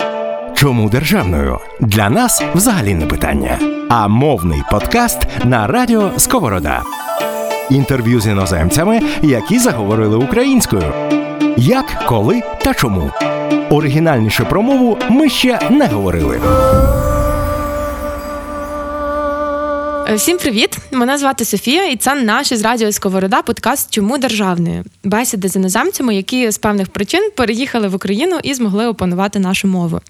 Чому державною? Для нас взагалі не питання. А мовний подкаст на радіо Сковорода. Інтерв'ю з іноземцями, які заговорили українською. Як, коли та чому. Оригінальніше про мову ми ще не говорили. Всім привіт! Мене звати Софія, і це наш із радіо Сковорода подкаст «Чому державною?» Бесіди з іноземцями, які з певних причин переїхали в Україну і змогли опанувати нашу мову.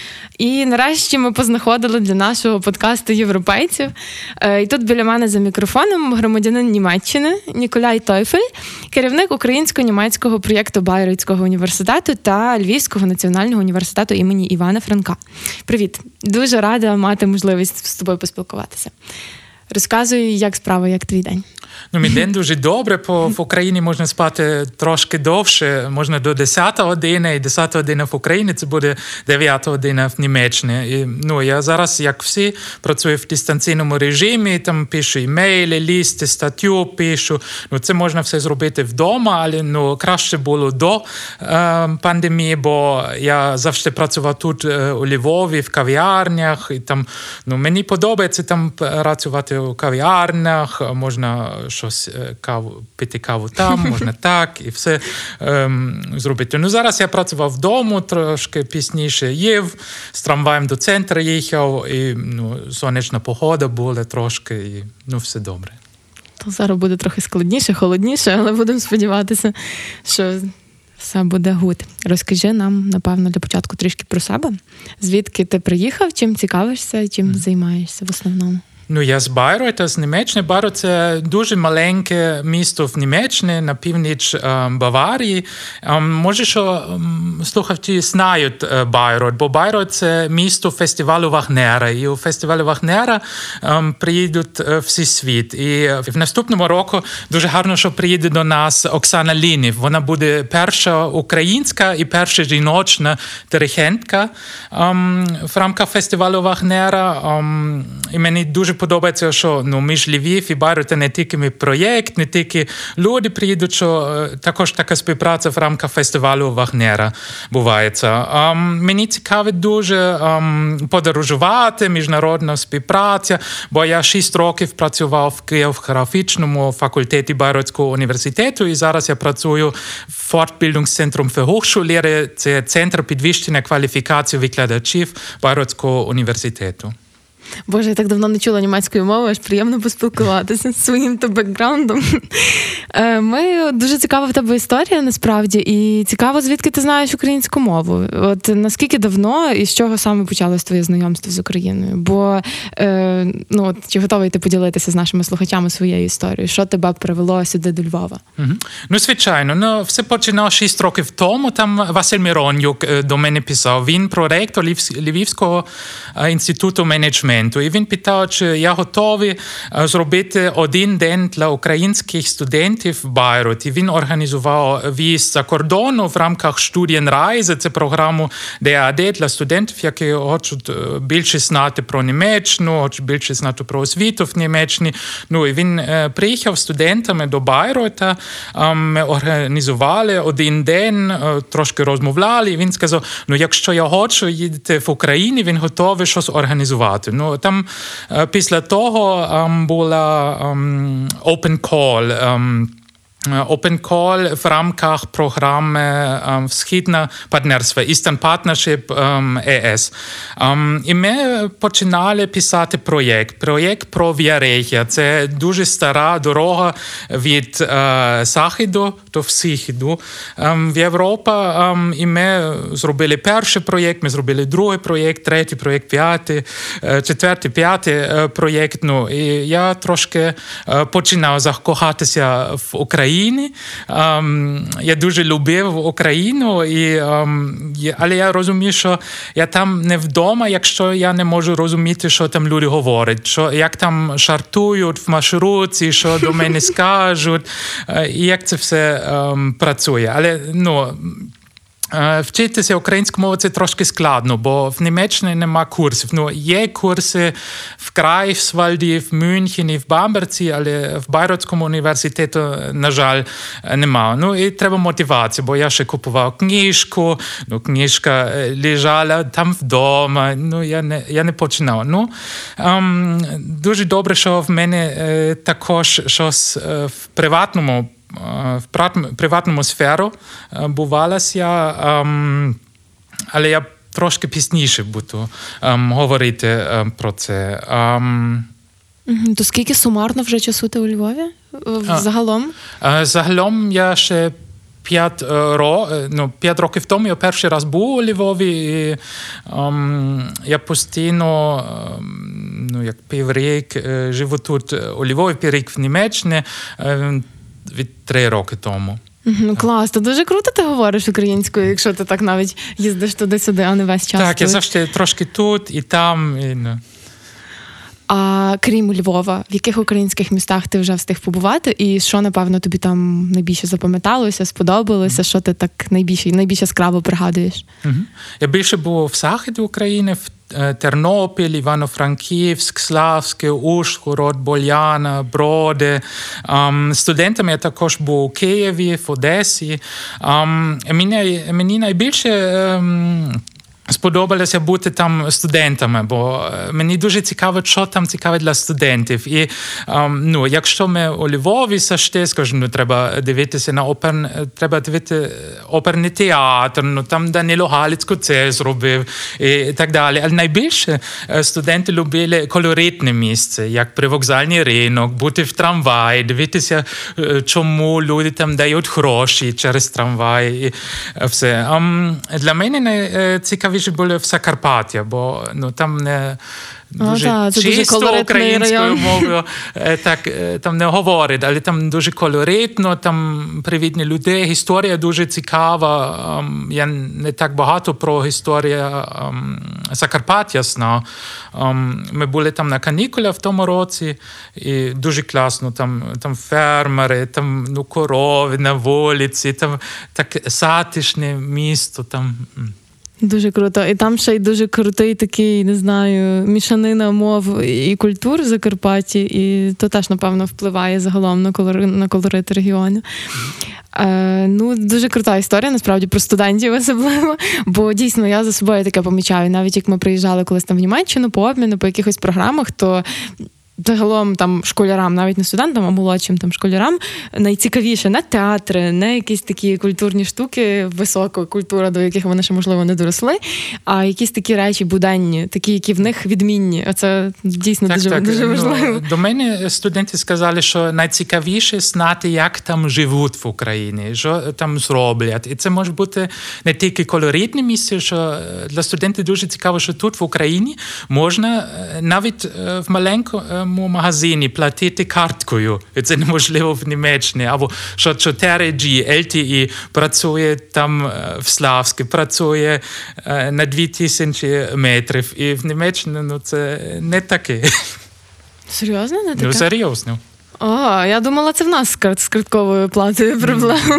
І нарешті ми познаходили для нашого подкасту європейців. І тут біля мене за мікрофоном громадянин Німеччини Ніколай Тойфель, керівник українсько-німецького проєкту Байройцького університету та Львівського національного університету імені Івана Франка. Привіт! Дуже рада мати можливість з тобою поспілкуватися. Розказуй, як справа, як твій день? Мій день дуже добре, бо в Україні можна спати трошки довше, можна до 10 години, і 10 година в Україні це буде 9 година в Німеччині. І, я зараз, як всі, працюю в дистанційному режимі, там пишу імейли, листи, статтю пишу. Це можна все зробити вдома, але краще було до пандемії, бо я завжди працював тут у Львові, в кав'ярнях, і там, мені подобається там працювати у кав'ярнях, можна щось пити каву там, можна так, і все зробити. Зараз я працював вдома, трошки пізніше їв, з трамваєм до центру їхав, і сонячна погода була трошки, і все добре. То зараз буде трохи складніше, холодніше, але будемо сподіватися, що все буде гуд. Розкажи нам, напевно, для початку трішки про себе. Звідки ти приїхав, чим цікавишся, чим займаєшся в основному? Я з Байройта, з Німеччини. Байройт – це дуже маленьке місто в Німеччині, на північ Баварії. Може, що слухачі знають Байройт, бо Байройт – це місто фестивалю Вагнера. І у фестивалю Вагнера приїдуть всі світ. І в наступному року дуже гарно, що приїде до нас Оксана Лінів. Вона буде перша українська і перша жіночна диригентка в рамках фестивалю Вагнера. І мені дуже подобається, що між Львів і Байройт не тільки мій проєкт, не тільки люди приїдуть, що також така співпраця в рамках фестивалю Вагнера бувається. Мені цікаво дуже подорожувати, міжнародна співпраця, бо я 6 років працював в Київ-графічному факультеті Байройцького університету, і зараз я працюю в Fortbildungszentrum für Hochschullehrer, це центр підвищення кваліфікації викладачів Байройцького університету. Боже, я так давно не чула німецької мови, аж приємно поспілкуватися з своїм-то бекграундом. Дуже цікава в тебе історія, насправді, і цікаво, звідки ти знаєш українську мову. От наскільки давно і з чого саме почалось твоє знайомство з Україною? Бо, чи готовий ти поділитися з нашими слухачами своєю історією? Що тебе привело сюди до Львова? Звичайно. Все починало 6 років тому. Там Василь Миронюк до мене писав. Він проректор Львівського інституту менеджменту. І він питав, чи я готовий зробити один день для українських студентів в Байройті. Він організував в'їзд за кордону в рамках Studienreise. Це програму ДАД для студентів, які хочуть більше знати про Німеччину, хочуть більше знати про освіту в Німеччині. І він приїхав з студентами до Байройта. Ми організували один день, трошки розмовляли. І він сказав, якщо я хочу їдати в Україну, він готовий щось організувати. Там після того була Open Call в рамках програми «Східне партнерство» Eastern Partnership ЕС. І ми починали писати проєкт про Віарегія. Це дуже стара дорога від Заходу до Східу в Європі. І ми зробили перший проєкт, ми зробили другий проєкт, третій проєкт, четвертий, п'ятий проєкт. І я трошки починав закохатися в Україну. Я дуже любив Україну, але я розумію, що я там не вдома, якщо я не можу розуміти, що там люди говорять, що як там жартують в маршрутці, що до мене скажуть, і як це все працює. Але Вчитися українську мову – це трошки складно, бо в Німеччині нема курсів. Ну, є курси в Крайфсвальді, в Мюнхені, в Бамберці, але в Байротському університету, на жаль, нема. Ну, і треба мотивація, бо я ще купував книжку, ну, книжка лежала там вдома, ну, я не починав. Ну, дуже добре, що в мене також щось в приватному сферу бувалася, але я трошки пізніше буду говорити про це. То скільки сумарно вже часу ти у Львові? Загалом? Загалом я ще 5 років тому я перший раз був у Львові, і я постійно, як піврік живу тут у Львові, піврік в Німеччині, від 3 роки тому. Клас, то дуже круто ти говориш українською, якщо ти так навіть їздиш туди-сюди, а не весь час. Так, я завжди трошки тут і там. А крім Львова, в яких українських містах ти вже встиг побувати? І що, напевно, тобі там найбільше запам'яталося, сподобалося? Що ти так найбільше яскраво пригадуєш? Я більше був в заході України, в Тернопіль, Івано-Франківськ, Славське, Ужгород, Боляна, Броди. Студентами я також був у Києві, в Одесі. Мені найбільше сподобалося бути там студентами, бо мені дуже цікаво, що там цікаве для студентів. І якщо ми у Львові завжди, скажімо, треба дивитися треба дивити оперний театр, там Данило Галицько це зробив і так далі. Але найбільше студенти любили колоритне місце, як привокзальний ринок, бути в трамваї, дивитися, чому люди там дають гроші через трамвай і все. Для мене найцікавіше були в Закарпаття, бо там не дуже чисто українською мовою, так там не говорять, але там дуже колоритно, там привітні люди, історія дуже цікава. Я не так багато про історію Закарпаття знав. Ми були там на канікулах в тому році, і дуже класно, там фермери, там корови на вулиці, там так затишне місто, там. Дуже круто. І там ще й дуже крутий такий, не знаю, мішанина мов і культур в Закарпатті, і то теж, напевно, впливає загалом на колорит регіону. Дуже крута історія, насправді, про студентів особливо, бо дійсно я за собою таке помічаю. Навіть як ми приїжджали колись там в Німеччину по обміну, по якихось програмах, то загалом там школярам, навіть не студентам, а молодшим там школярам, найцікавіше не театри, не якісь такі культурні штуки, висока культура, до яких вони ще, можливо, не доросли, а якісь такі речі буденні, такі, які в них відмінні. Це дійсно дуже важливо. До мене студенти сказали, що найцікавіше знати, як там живуть в Україні, що там зроблять. І це може бути не тільки колоритне місце, що для студентів дуже цікаво, що тут в Україні можна навіть в маленькому магазині платити карткою. Це неможливо в Німеччині. Або що 4G, LTE працює там в Славську, працює на 2000 метрів. І в Німеччині це не таке. Серйозно? Не таке? Серйозно. Я думала, це в нас з картковою платою проблема.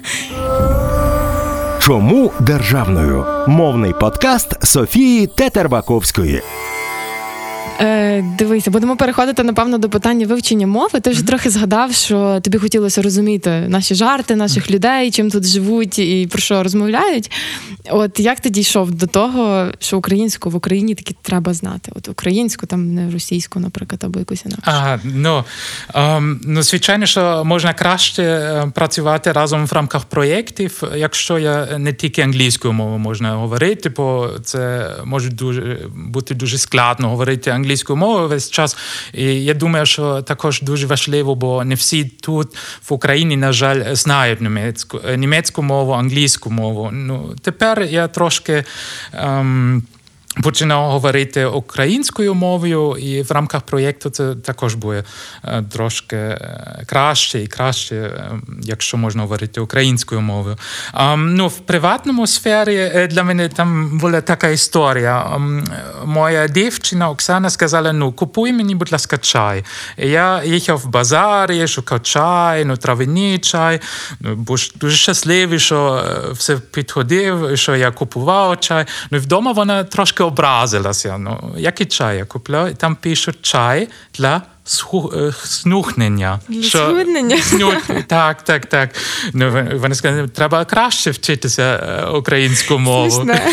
Чому державною? Мовний подкаст Софії Тетербаковської. Дивися, будемо переходити, напевно, до питання вивчення мови. Ти вже трохи згадав, що тобі хотілося розуміти наші жарти, наших людей, чим тут живуть і про що розмовляють. От як ти дійшов до того, що українську в Україні таки треба знати? От українську, там не російську, наприклад, або якусь інакшу. Звичайно, що можна краще працювати разом в рамках проєктів, якщо я не тільки англійською мовою можна говорити, бо це може бути дуже складно говорити англійською мовою весь час. І я думаю, що також дуже важливо, бо не всі тут в Україні, на жаль, знають німецьку мову, англійську мову. Тепер я трошки починав говорити українською мовою, і в рамках проєкту це також буде трошки краще і краще, якщо можна говорити українською мовою. В приватному сфері для мене там була така історія. Моя дівчина Оксана сказала, купуй мені, будь ласка, чай. І я їхав в базарі, шукав чай, трав'яний чай. Був дуже щасливий, що все підходив, що я купував чай. І вдома вона трошки образилася. Який чай я купляв? І там пишуть чай для снухнення. Схуднення? Так. Вони сказали, треба краще вчитися українську мову. Смішне.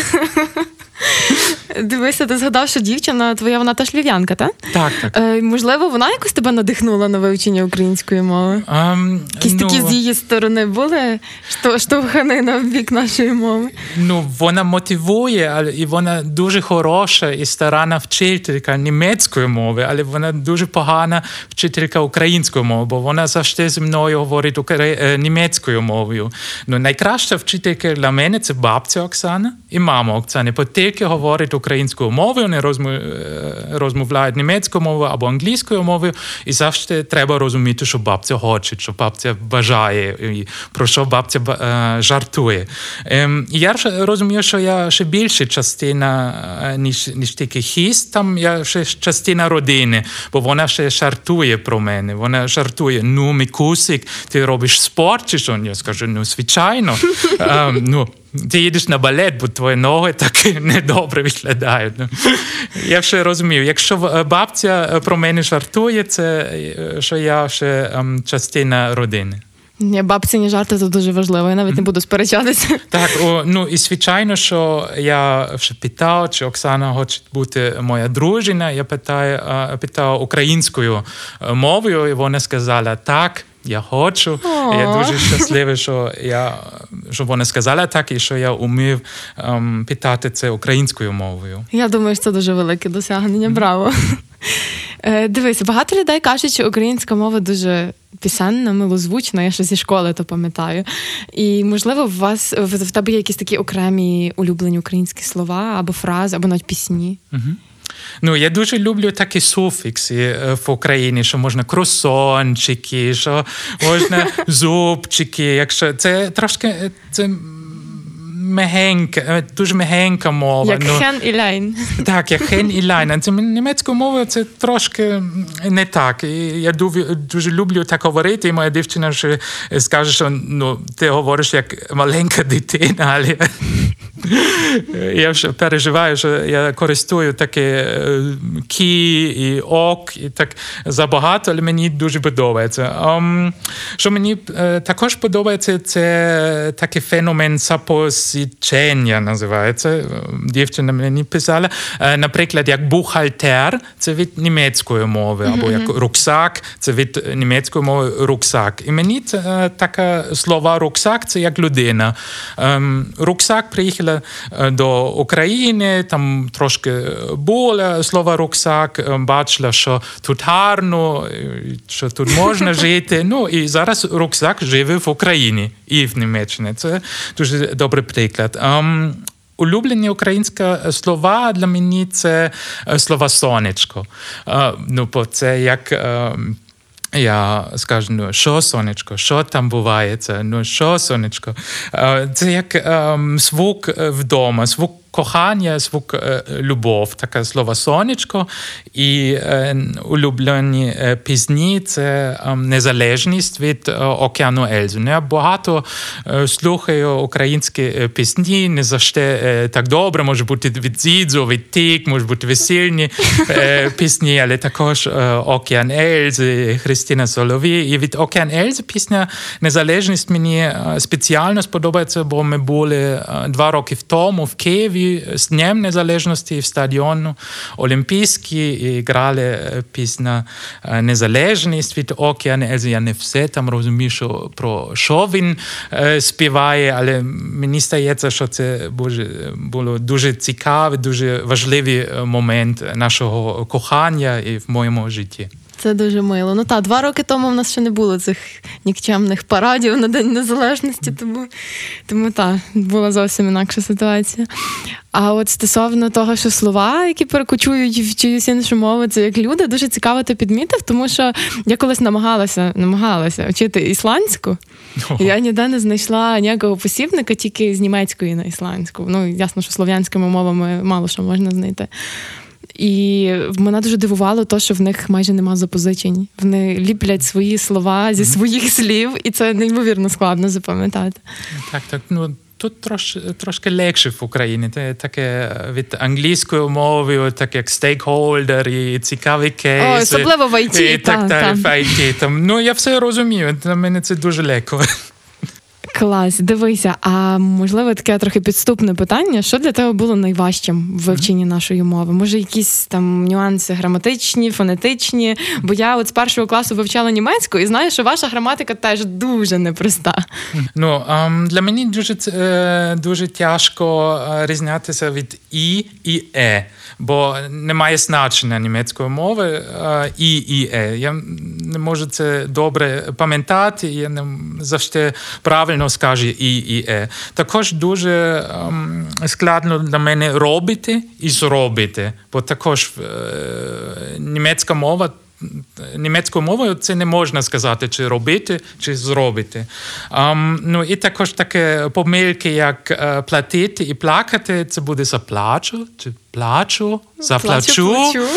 Дивися, ти згадав, що дівчина твоя, вона теж львів'янка, так? Так. Можливо, вона якось тебе надихнула на вивчення української мови? Якісь такі з її сторони були штовхани на бік нашої мови? Вона мотивує, і вона дуже хороша і старана вчителька німецької мови, але вона дуже погана вчителька української мови, бо вона завжди зі мною говорить німецькою мовою. Найкраща вчителька для мене – це бабця Оксана і мама Оксани, бо тільки говорить українською мовою, не розмовляють німецькою мовою або англійською мовою, і завжди треба розуміти, що бабця хоче, що бабця бажає, і про що бабця жартує. І я розумію, що я ще більше частина, ніж тільки хіст, там я ще частина родини, бо вона ще жартує про мене. Вона жартує, Микусик, ти робиш спорт чи що? Я скажу, звичайно. Ти їдеш на балет, бо твої ноги так недобре виглядають. Я ще розумію, якщо бабця про мене жартує, це що я ще частина родини. Ні, бабцині жарти – це дуже важливо, я навіть не буду сперечатися. Так, і звичайно, що я вже питав, чи Оксана хоче бути моя дружина, я питав українською мовою, і вона сказала так. Я хочу. Я дуже щасливий, що вона сказала так, і що я умів питати це українською мовою. Я думаю, що це дуже велике досягнення. Браво. Дивись, багато людей кажуть, що українська мова дуже пісенна, милозвучна, я ще зі школи то пам'ятаю. І, можливо, в тебе є якісь такі окремі улюблені українські слова, або фрази, або навіть пісні? Я дуже люблю такі суфікси в Україні, що можна кросончики, що можна зубчики, якщо це трошки дуже м'ягенька мова. Як хен і ляйн. Так, як хен і ляйн. Це німецькою мовою це трошки не так. І я дуже люблю так говорити, і моя дівчина ще скаже, що ти говориш як маленька дитина, але я вже переживаю, що я користую таке кі і ок, і так забагато, але мені дуже подобається. Що мені також подобається, це такий феномен запозичення називається. Дівчина мені писала. Наприклад, як бухгалтер, це від німецької мови, або як рюкзак, це від німецької мови рюкзак. І мені таке слово рюкзак, це як людина. Рюкзак приїхала до України, там трошки було слово рюкзак, бачила, що тут гарно, що тут можна жити. І зараз рюкзак живе в Україні і в Німеччині. Це дуже добрий приклад. Улюблені українські слова для мене – це слово «сонечко». Бо це як... Я скажу, що сонечко, що там буває, що сонечко. Це як звук вдома, звук кохання, звук любов, таке слово сонечко. І улюблені пісні – це незалежність від океану Ельзу. Я багато слухаю українські пісні, не завжди так добре, може бути від Зідзо, від Тік, може бути весільні пісні, але також океан Ельзи, Христина Соловій. І від океан Ельзи пісня «Незалежність» мені спеціально сподобається, бо ми були 2 роки тому в Києві з Днем Незалежності в стадіону Олімпійський і грали пісню «Незалежність» від океану Ельзи. Я не все там розумію, про що він співає, але мені здається, що це було дуже цікавий, дуже важливий момент нашого кохання і в моєму житті. Це дуже мило. Ну так, 2 роки тому в нас ще не було цих нікчемних парадів на День Незалежності, тому так, була зовсім інакша ситуація. А от стосовно того, що слова, які перекочують в чиюсь іншу мову, це як люди, дуже цікаво ти підмітив, тому що я колись намагалася вчити ісландську, і я ніде не знайшла ніякого посібника, тільки з німецької на ісландську. Ну, ясно, що слов'янськими мовами мало що можна знайти. І мене дуже дивувало те, що в них майже нема запозичень. Вони ліплять свої слова зі своїх слів, і це неймовірно складно запам'ятати. Так. Ну, тут трошки легше в Україні. Це таке від англійської мови, так як стейкхолдер і цікавий кейс. Особливо в IT. І так далі, в IT. Ну, я все розумію. Для мене це дуже легко. Клас, дивися, а можливо таке трохи підступне питання, що для тебе було найважчим в вивченні нашої мови? Може якісь там нюанси граматичні, фонетичні? Бо я от з 1 класу вивчала німецьку і знаю, що ваша граматика теж дуже непроста. Ну, для мене дуже тяжко різнятися від «і» і «е», бо немає значення німецької мови «і» і «е». Я не можу це добре пам'ятати, я не завжди правильно скаже і «е». Також дуже складно для мене робити і зробити, бо також німецькою мовою це не можна сказати, чи робити, чи зробити. Ну, і також таке помилки, як платити і плакати, це буде заплачу, чи плачу, заплачу.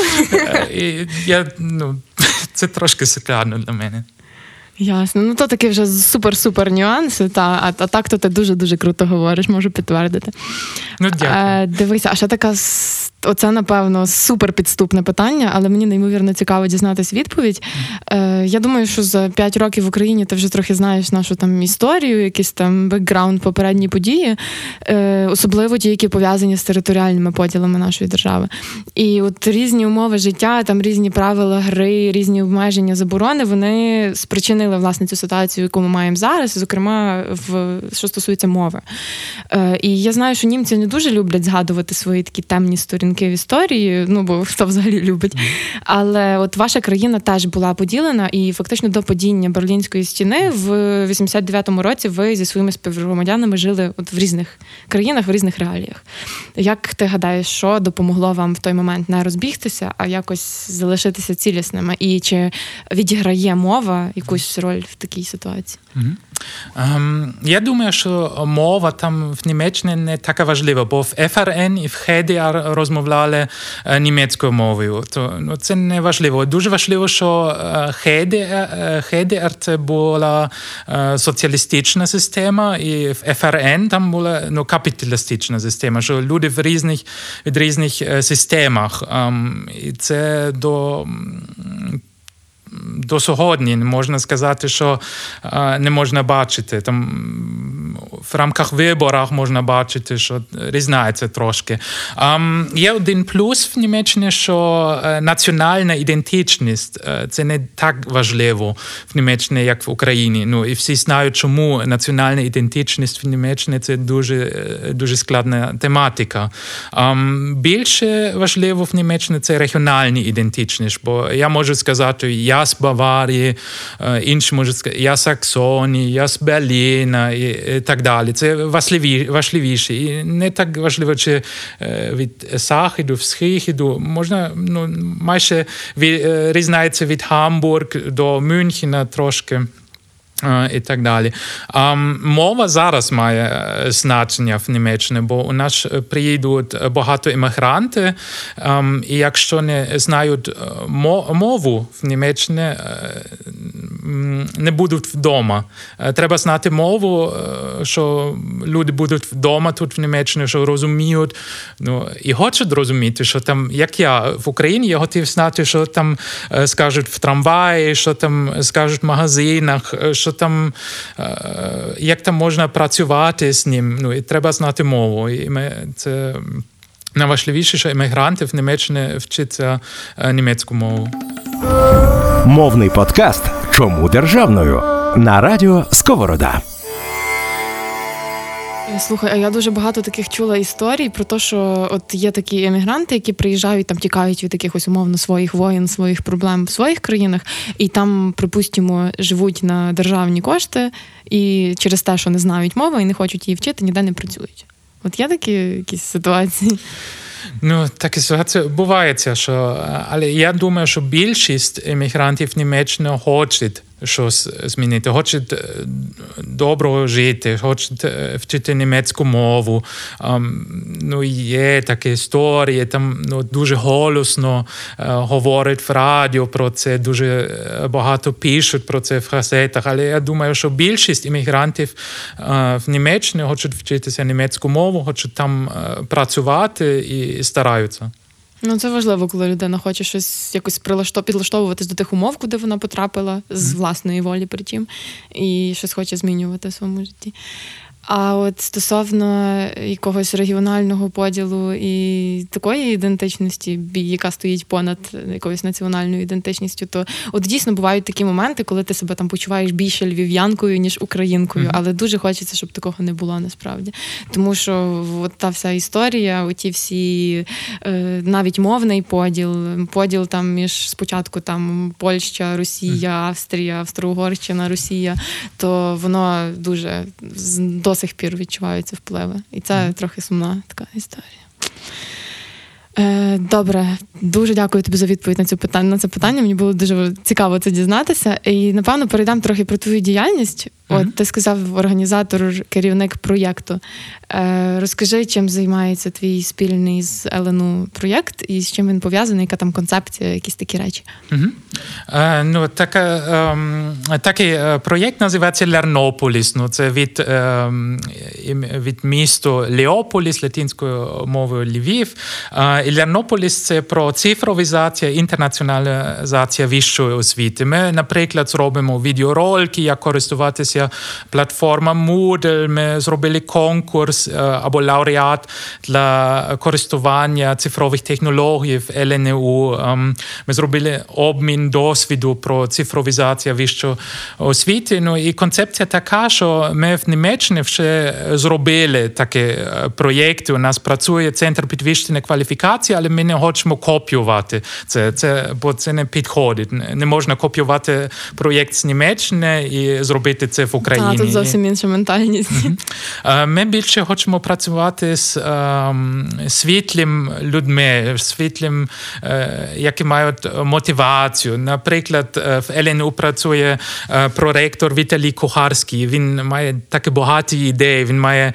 Це трошки складно для мене. Ясно. Ну, то такі вже супер-супер нюанси, а так то ти дуже-дуже круто говориш, можу підтвердити. Ну, дякую. Дивися, а ще така, оце, напевно, супер підступне питання, але мені неймовірно цікаво дізнатись відповідь. Я думаю, що за 5 років в Україні ти вже трохи знаєш нашу там історію, якийсь там бекграунд, попередні події, особливо ті, які пов'язані з територіальними поділами нашої держави. І от різні умови життя, там різні правила гри, різні обмеження, заборони, вони спричинили, власне, цю ситуацію, яку ми маємо зараз, зокрема, що стосується мови. І я знаю, що німці не дуже люблять згадувати свої такі темні сторінки в історії, ну, бо хто взагалі любить. Але от ваша країна теж була поділена, і фактично до падіння Берлінської стіни в 89-му році ви зі своїми співгромадянами жили от в різних країнах, в різних реаліях. Як ти гадаєш, що допомогло вам в той момент не розбігтися, а якось залишитися цілісними? І чи відіграє мова якусь роль в такій ситуації? Я думаю, що мова там в Німеччині не така важлива, бо в ФРН і в ХДР розмовляли німецькою мовою. То це не важливо. Дуже важливо, що ХДР це була соціалістична система, і в ФРН там була капіталістична система, що люди в різних системах. І це до сьогодні не можна сказати, що не можна бачити. Там в рамках виборів можна бачити, що різняється трошки. Є один плюс в Німеччині, що національна ідентичність – це не так важливо в Німеччині, як в Україні. Ну, і всі знають, чому національна ідентичність в Німеччині – це дуже складна тематика. Більше важливо в Німеччині – це регіональна ідентичність, бо я можу сказати, я з Баварії, інші можуть сказати, я з Саксонії, я з Берліна і так далі. Це важливіше. І не так важливо, чи від Заходу, Східу. Можна, майже різняється від Гамбург до Мюнхена трошки. І так далі. Мова зараз має значення в Німеччині, бо у нас приїдуть багато іммігрантів, і якщо не знають мову в Німеччині, не будуть вдома. Треба знати мову, що люди будуть вдома тут в Німеччині, що розуміють, і хочуть розуміти, що там, як я в Україні, я хотів знати, що там скажуть в трамваї, що там скажуть в магазинах, що там, як там можна працювати з ним. І треба знати мову. І це найважливіше, що іммігранти в Німеччині вчаться німецьку мову. Мовний подкаст «Чому державною» на радіо Сковорода. Слухай, а я дуже багато таких чула історій про те, що от є такі емігранти, які приїжджають, там тікають від якихось умовно своїх воєн, своїх проблем в своїх країнах, і там, припустимо, живуть на державні кошти, і через те, що не знають мови і не хочуть її вчити, ніде не працюють. От є такі якісь ситуації? Ну, такі ситуації буваються, але я думаю, що більшість емігрантів в Німеччині хочуть щось змінити, хочуть добре жити, хочуть вчити німецьку мову. Є такі історії, там дуже голосно говорять в радіо про це, дуже багато пишуть про це в газетах, але я думаю, що більшість іммігрантів в Німеччині хочуть вчитися німецьку мову, хочуть там працювати і стараються. Це важливо, коли людина хоче щось якось підлаштовуватись до тих умов, куди вона потрапила з власної волі причим, і щось хоче змінювати в своєму житті. А от стосовно якогось регіонального поділу і такої ідентичності, яка стоїть понад якоюсь національною ідентичністю, то от дійсно бувають такі моменти, коли ти себе там почуваєш більше львів'янкою, ніж українкою, але дуже хочеться, щоб такого не було насправді. Тому що от та вся історія, оті всі, навіть мовний поділ там між спочатку там Польща, Росія, Австрія, Австро-Угорщина, Росія, то воно дуже до сих пір відчуваються впливи. І це трохи сумна така історія. Добре, дуже дякую тобі за відповідь на це питання. Мені було дуже цікаво це дізнатися. І, напевно, перейдемо трохи про твою діяльність. От ти сказав, організатор, керівник проєкту. Розкажи, чим займається твій спільний з ЛНУ проєкт і з чим він пов'язаний, яка там концепція, якісь такі речі. Такий проєкт називається Лернополіс. Це від міста Леополіс, латинською мовою Львів. І Лернополіс – це про цифровізацію, інтернаціоналізацію вищої освіти. Ми, наприклад, зробимо відеоролики, як користуватися платформа Moodle, ми зробили конкурс або лауреат для користування цифрових технологій в ЛНУ. Ми зробили обмін досвіду про цифровізацію вищої освіти. І концепція така, що ми в Німеччині вже зробили такі проєкти. У нас працює Центр підвищення кваліфікації, але ми не хочемо копіювати це, бо це не підходить. Не можна копіювати проєкт з Німеччини і зробити це в Україні. Тут зовсім інша ментальність. Ми більше хочемо працювати з світлим людьми, які мають мотивацію. Наприклад, в ЛНУ працює проректор Віталій Кухарський. Він має такі багаті ідеї,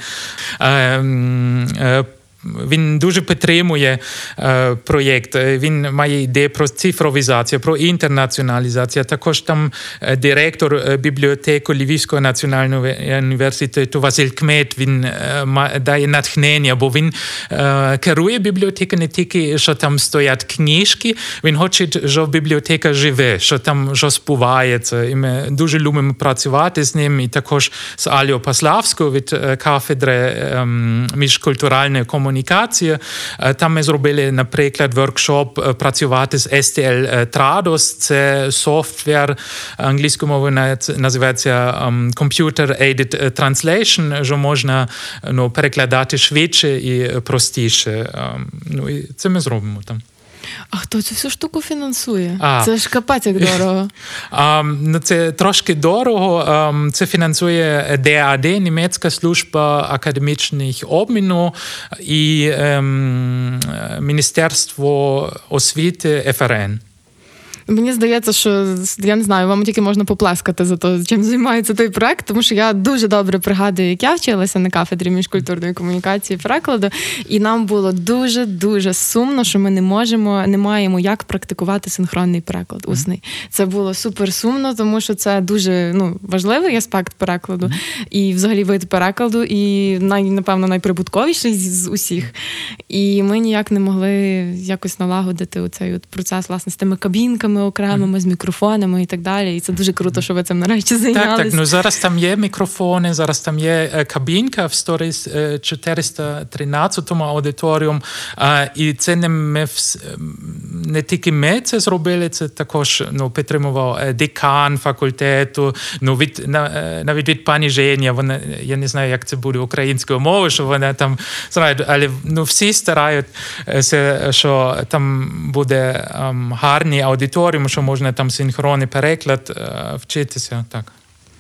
він дуже підтримує проєкт. Він має ідеї про цифровізацію, про інтернаціоналізацію. Також там директор бібліотеки Львівського національного університету Василь Кмет, він дає натхнення, бо він керує бібліотекою не тільки, що там стоять книжки, він хоче, щоб бібліотека живе, що там щось відбувається. І ми дуже любимо працювати з ним. І також з Алією Паславською від кафедри міжкультуральної комунікації. Там ми зробили, наприклад, воркшоп працювати з STL Trados. Це софтвер, англійською мовою називається Computer Aided Translation, що можна перекладати швидше і простіше. І це ми зробимо там. А хто цю всю штуку фінансує? Це ж капець як дорого. Це трошки дорого. Це фінансує ДАД, Німецька служба академічних обміну і Міністерство освіти ФРН. Мені здається, що, я не знаю, вам тільки можна поплескати за те, чим займається той проект, тому що я дуже добре пригадую, як я вчилася на кафедрі міжкультурної комунікації і перекладу, і нам було дуже-дуже сумно, що ми не маємо як практикувати синхронний переклад, усний. Це було супер сумно, тому що це дуже важливий аспект перекладу, і взагалі вид перекладу, і, напевно, найприбутковіший з усіх. І ми ніяк не могли якось налагодити оцей процес, власне, з тими кабінками окремими, з мікрофонами і так далі. І це дуже круто, що ви цим нарешті зайнялись. Так. Зараз там є мікрофони, зараз там є кабінка в 413 аудиторіум. І це не тільки ми це зробили, це також підтримував декан факультету, навіть від пані Женя, вона, я не знаю, як це буде українською мовою, що вона там, але всі стараються, що там буде гарний аудиторіум, що можна там синхронний переклад вчитися. Так.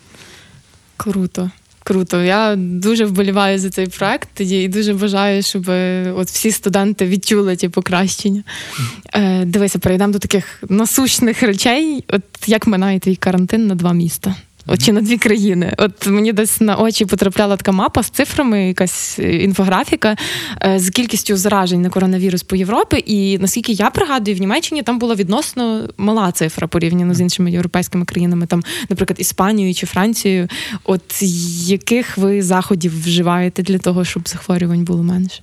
Круто. Я дуже вболіваю за цей проект тоді і дуже бажаю, щоб от всі студенти відчули ті покращення. Дивися, перейдемо до таких насущних речей. От як минає твій карантин на 2 міста? От чи на 2 країни. От мені десь на очі потрапляла така мапа з цифрами, якась інфографіка з кількістю заражень на коронавірус по Європі. І наскільки я пригадую, в Німеччині там була відносно мала цифра порівняно з іншими європейськими країнами, там, наприклад, Іспанією чи Францією. От яких ви заходів вживаєте для того, щоб захворювань було менше?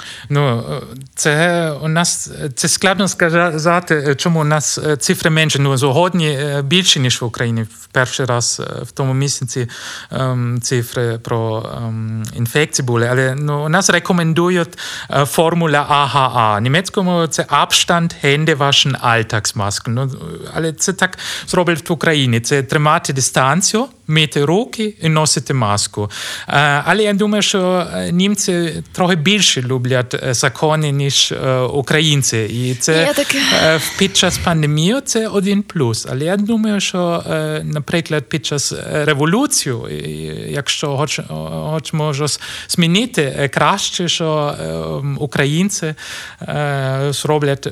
Це у нас це складно сказати, чому у нас цифри менше. Сьогодні більше, ніж в Україні. В перший раз в тому місяці цифри про інфекції були, але у нас рекомендують формула АHA. Німецькою мовою це Abstand, Hände waschen, Alltagsmasken. Але це так зроблять в Україні. Це тримати дистанцію, мити руки і носити маску. Але я думаю, що німці трохи більше люблять закони, ніж українці. І це під час пандемії це один плюс. Але я думаю, що, наприклад, під час революції, якщо хочемо змінити, краще, що українці зроблять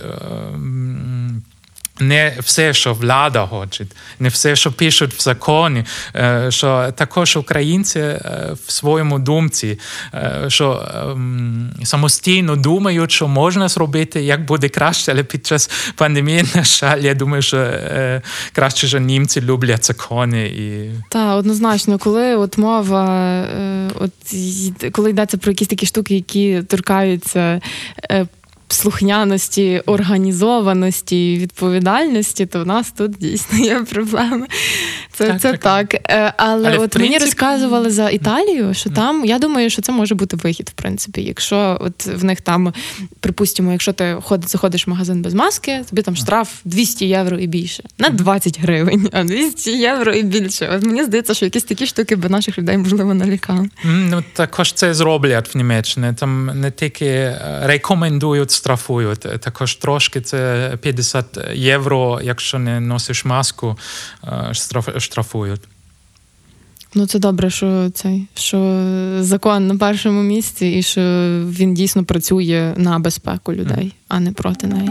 не все, що влада хоче, не все, що пишуть в законі, що також українці в своєму думці, що самостійно думають, що можна зробити, як буде краще, але під час пандемії, на жаль, я думаю, що краще, що німці люблять закони. Так, однозначно, коли от мова, коли йдеться про якісь такі штуки, які торкаються слухняності, організованості, відповідальності, то в нас тут дійсно є проблеми. Це так. Але от мені розказували за Італію, що там, я думаю, що це може бути вихід, в принципі. Якщо от в них там, припустимо, якщо ти заходиш в магазин без маски, тобі там штраф 200 євро і більше. Не 20 гривень, а 200 євро і більше. От мені здається, що якісь такі штуки би наших людей, можливо, налякали. Також це зроблять в Німеччині. Там не тільки рекомендують, штрафують. Також трошки це 50 євро, якщо не носиш маску, штрафують. Це добре, що закон на першому місці і що він дійсно працює на безпеку людей, а не проти неї.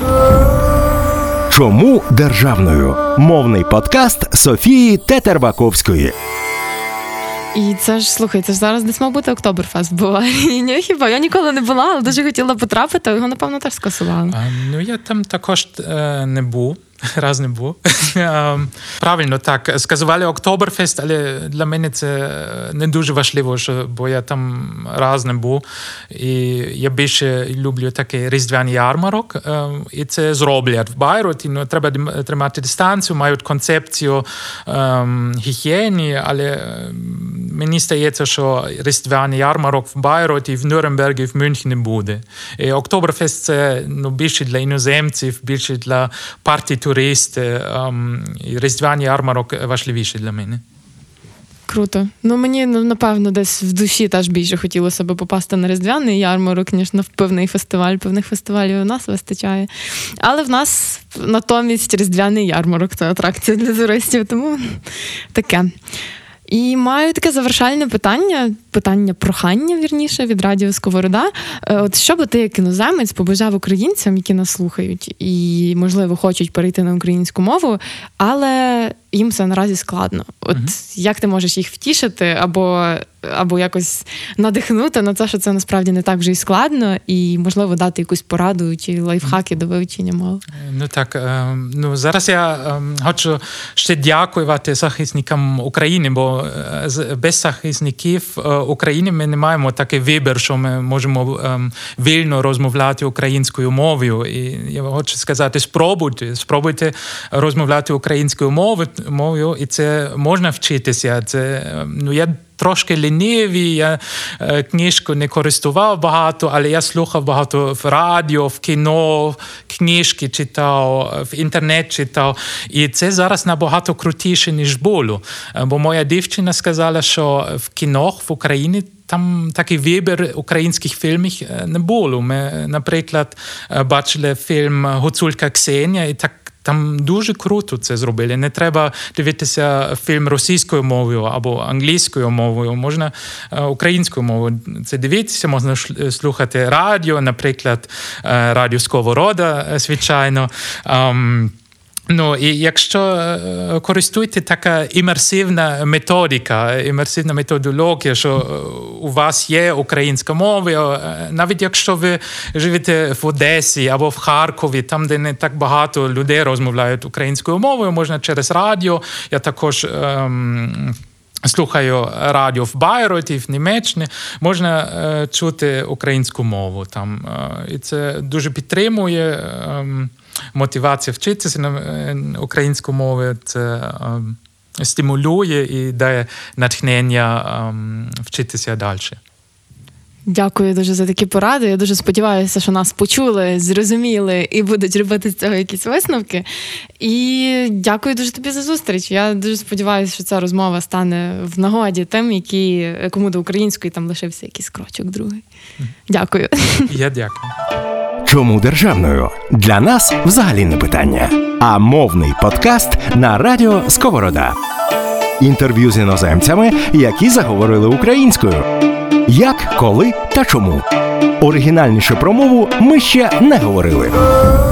Чому державною? Мовний подкаст Софії Тетербаковської. І це ж, слухай, це ж зараз десь, мав бути Октоберфест в Баварії. Ні, хіба? Я ніколи не була, але дуже хотіла потрапити, а його, напевно, теж скасували. Я там також не був. Раз не був. Правильно, так. Скасували Октоберфест, але для мене це не дуже важливо, бо я там раз не був. І я більше люблю такий різдвяний ярмарок. І це зроблять в Байруті. Треба тримати дистанцію, мають концепцію гігієни, але мені здається, що різдвяний ярмарок в Байруті, в Нюрнбергі, в Мюнхені буде. І Октоберфест це більше для іноземців, більше для партій-туристів. І різдвяний ярмарок важливіший для мене. Круто. Мені, напевно, десь в душі теж більше хотілося б попасти на різдвяний ярмарок, ніж на певний фестиваль. Певних фестивалів у нас вистачає. Але в нас натомість різдвяний ярмарок – це атракція для туристів, тому таке. І маю таке завершальне прохання, вірніше, від Радіо Сковорода. От що би ти, як іноземець, побажав українцям, які нас слухають і, можливо, хочуть перейти на українську мову, але їм це наразі складно. От як ти можеш їх втішити або якось надихнути на те, що це насправді не так вже й складно, і, можливо, дати якусь пораду чи лайфхаки до вивчення мови? Зараз я хочу ще дякувати захисникам України, бо без захисників України ми не маємо такий вибір, що ми можемо вільно розмовляти українською мовою. І я хочу сказати, спробуйте розмовляти українською мовою, і це можна вчитися. Я трошки ліниві, я книжку не користував багато, але я слухав багато в радіо, в кіно, книжки читав, в інтернет читав. І це зараз набагато крутіше, ніж було. Бо моя дівчина сказала, що в кіно в Україні там такий вибір українських фільмів не було. Ми, наприклад, бачили фільм «Гуцулька Ксенія» і так там дуже круто це зробили. Не треба дивитися фільм російською мовою або англійською мовою. Можна українською мовою це дивитися, можна слухати радіо, наприклад, радіо Сковорода, звичайно. Ну, і якщо користуєте така імерсивна методологія, що у вас є українська мова, навіть якщо ви живете в Одесі або в Харкові, там, де не так багато людей розмовляють українською мовою, можна через радіо. Я також слухаю радіо в Байроті, в Німеччині, можна чути українську мову там. І це дуже підтримує мотивація вчитися на українську мову, це стимулює і дає натхнення вчитися далі. Дякую дуже за такі поради. Я дуже сподіваюся, що нас почули, зрозуміли і будуть робити з цього якісь висновки. І дякую дуже тобі за зустріч. Я дуже сподіваюся, що ця розмова стане в нагоді тим, кому до української там лишився якийсь крочок другий. Дякую. Я дякую. Чому державною? Для нас взагалі не питання. А мовний подкаст на радіо Сковорода. Інтерв'ю з іноземцями, які заговорили українською. Як, коли та чому. Оригінальніше про мову ми ще не говорили.